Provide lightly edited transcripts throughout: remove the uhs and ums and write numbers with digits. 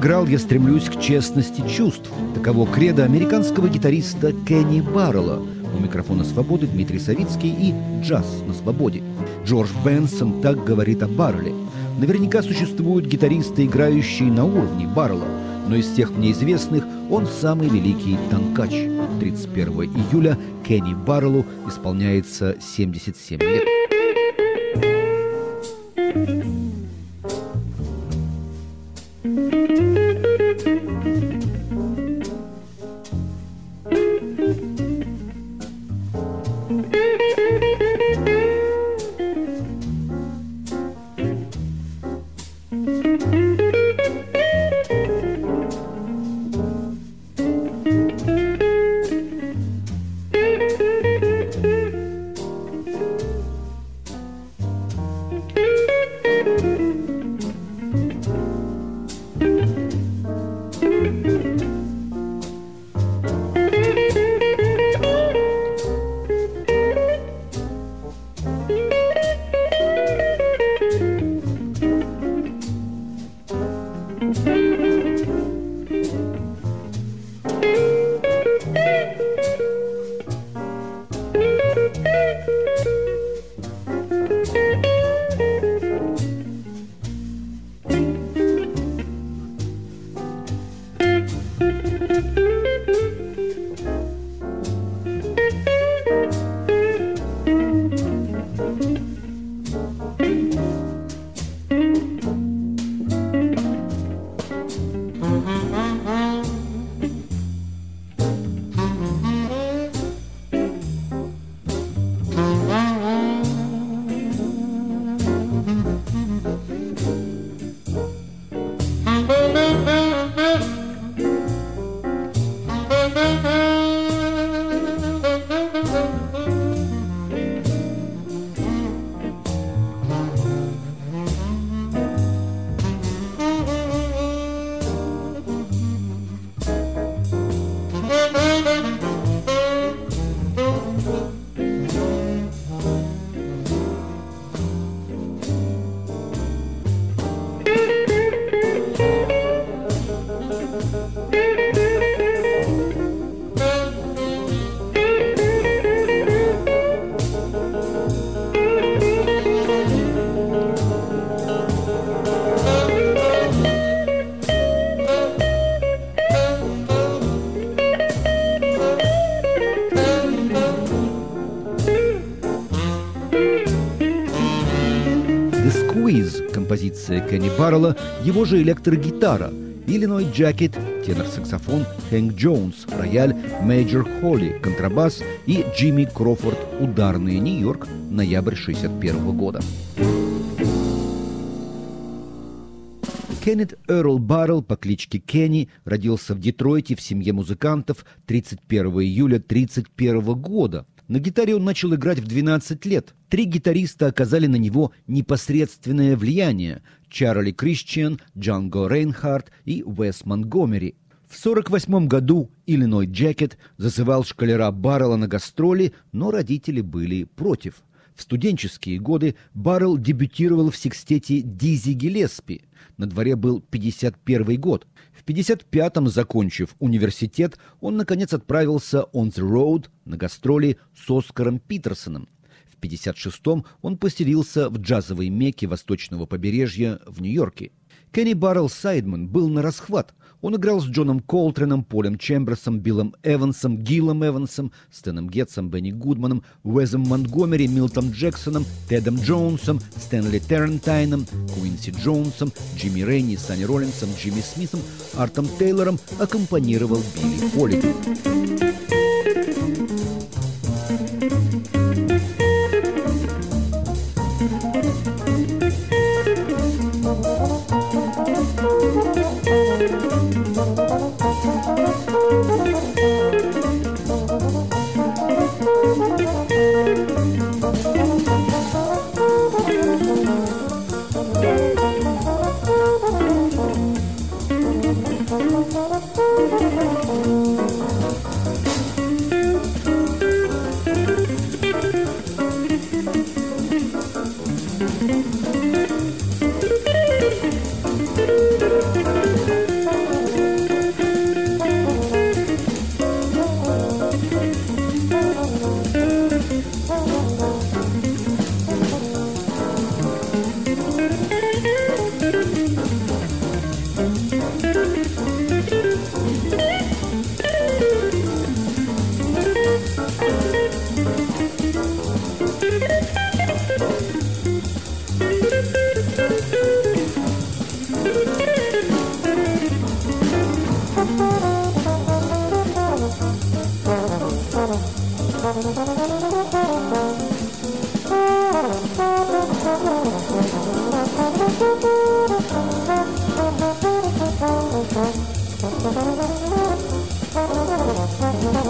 играл, я стремлюсь к честности чувств. Таково кредо американского гитариста Кенни Баррелла. У микрофона «Свободы» Дмитрий Савицкий и «Джаз на свободе». Джордж Бенсон так говорит о Баррелле. Наверняка существуют гитаристы, играющие на уровне Баррелла, но из тех мне известных он самый великий танкач. 31 июля Кенни Барреллу исполняется 77 лет. Композиция Кенни Баррелла, его же электрогитара, Illinois Jacket, тенор-саксофон Хэнк Джонс, рояль Мейджор Холли, контрабас и Джимми Крофорд, ударные, Нью-Йорк, ноябрь 1961 года. Кеннет Эрл Баррелл по кличке Кенни родился в Детройте в семье музыкантов 31 июля 1931 года. На гитаре он начал играть в 12 лет. 3 гитариста оказали на него непосредственное влияние – Чарли Кристиан, Джанго Рейнхард и Уэс Монтгомери. В 1948 году Illinois Jacket зазывал школяря Баррелла на гастроли, но родители были против. В студенческие годы Баррелл дебютировал в секстете Дизи Гиллеспи. На дворе был 1951 год. В 1955-м, закончив университет, он, наконец, отправился on the road на гастроли с Оскаром Питерсоном. В 1956-м он поселился в джазовой мекке восточного побережья в Нью-Йорке. Кенни Баррелл Сайдман был на расхват. Он играл с Джоном Колтреном, Полем Чемберсом, Биллом Эвансом, Гиллом Эвансом, Стэном Гетсом, Бенни Гудманом, Уэзом Монтгомери, Милтом Джексоном, Тедом Джонсом, Стэнли Террентайном, Куинси Джонсом, Джимми Рейни, Санни Роллинсом, Джимми Смитом, Артом Тейлором, аккомпанировал Билли Холидей.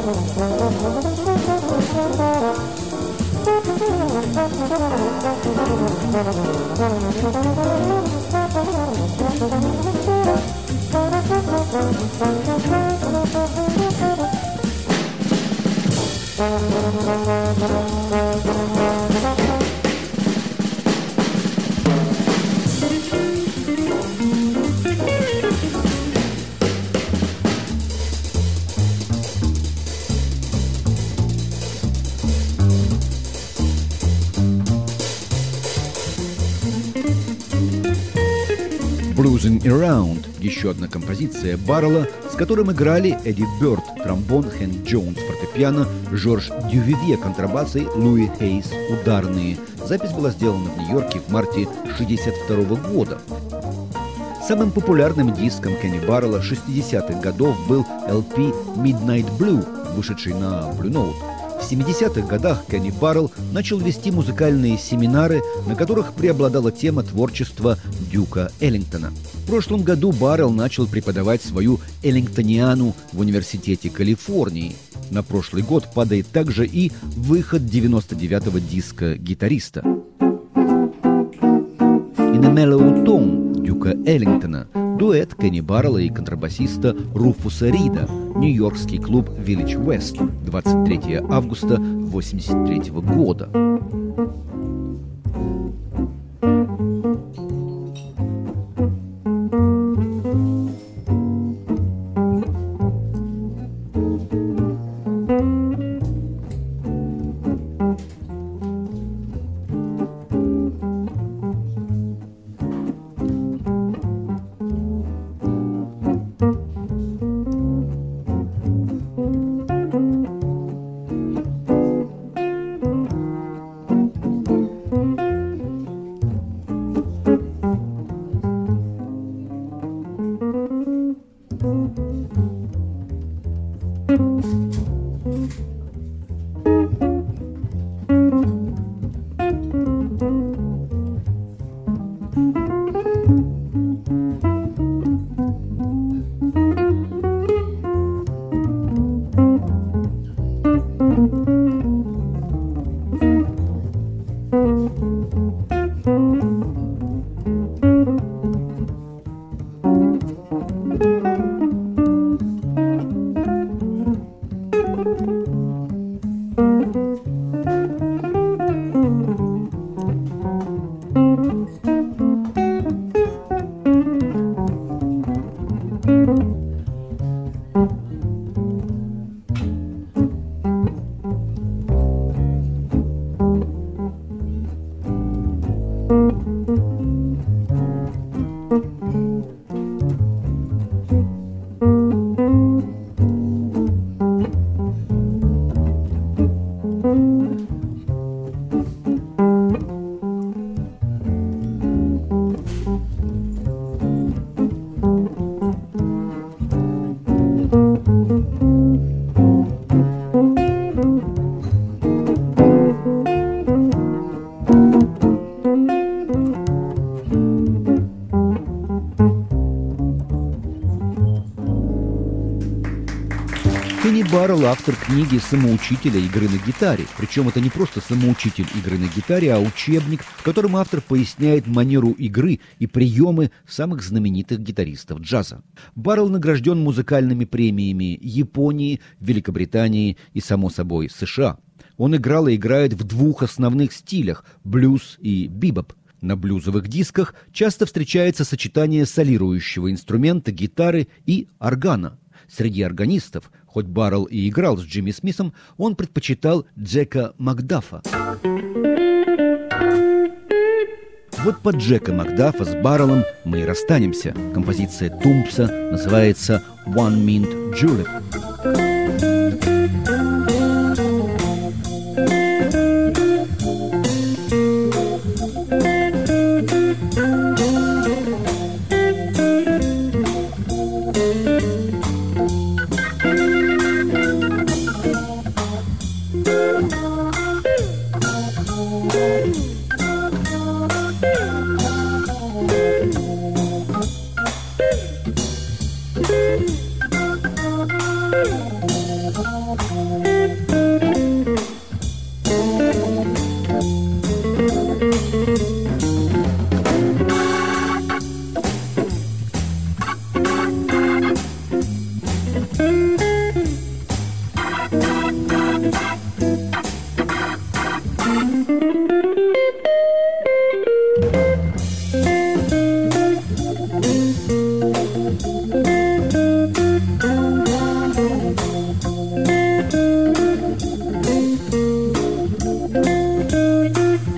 «Bluesing Around» — еще одна композиция Баррелла, с которым играли Эдди Бёрд — тромбон, Хэнк Джонс — фортепиано, Жорж Дювивье — контрабасы, Луи Хейс — ударные. Запись была сделана в Нью-Йорке в марте 1962 года. Самым популярным диском Кенни Баррелла 60-х годов был LP «Midnight Blue», вышедший на Blue Note. В 70-х годах Кенни Баррелл начал вести музыкальные семинары, на которых преобладала тема творчества Дюка Эллингтона. В прошлом году Баррелл начал преподавать свою эллингтониану в Университете Калифорнии. На прошлый год падает также и выход 99-го диска гитариста. «In a Mellow Tone» Дюка Эллингтона, дуэт Кенни Баррелла и контрабасиста Руфуса Рида, нью-йоркский клуб Village West, 23 августа 1983 года. Кенни Баррелл — автор книги «Самоучителя игры на гитаре». Причем это не просто самоучитель игры на гитаре, а учебник, в котором автор поясняет манеру игры и приемы самых знаменитых гитаристов джаза. Баррелл награжден музыкальными премиями Японии, Великобритании и, само собой, США. Он играл и играет в двух основных стилях – блюз и бибоп. На блюзовых дисках часто встречается сочетание солирующего инструмента, гитары и органа. Среди органистов, хоть Баррелл и играл с Джимми Смитом, он предпочитал Джека Макдафа. Вот под Джека Макдафа с Барреллом мы и расстанемся. Композиция Тумпса называется «One Mint Julep».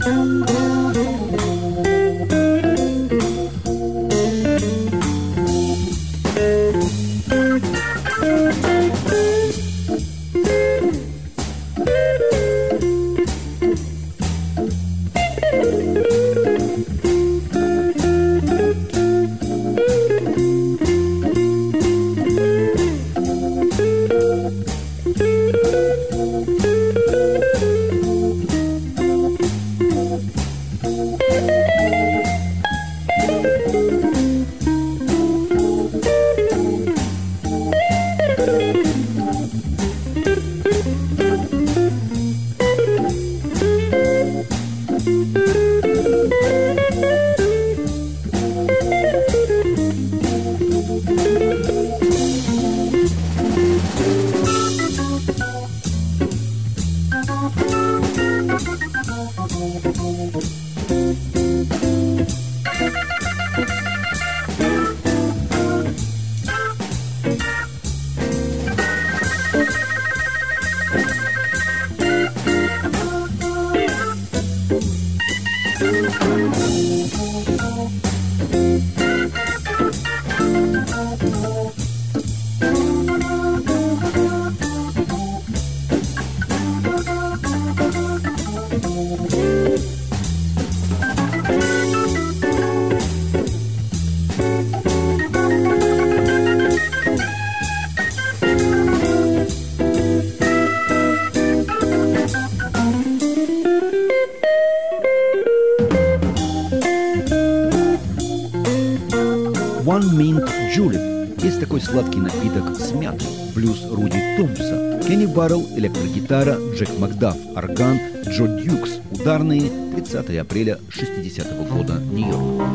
One Mint Julep. Есть такой сладкий напиток с мятой. Блюз Руди Томпса. Кенни Баррелл, электрогитара, Джек Макдаф, орган, Джо Дьюкс, ударные, 30 апреля 60-го года, Нью-Йорк.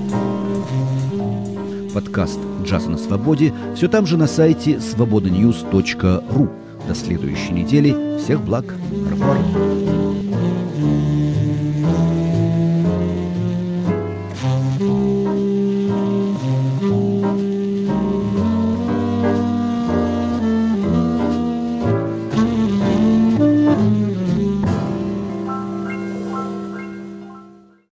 Подкаст «Джаз на свободе» все там же на сайте swabodanews.ru. До следующей недели. Всех благ. Рафаэль.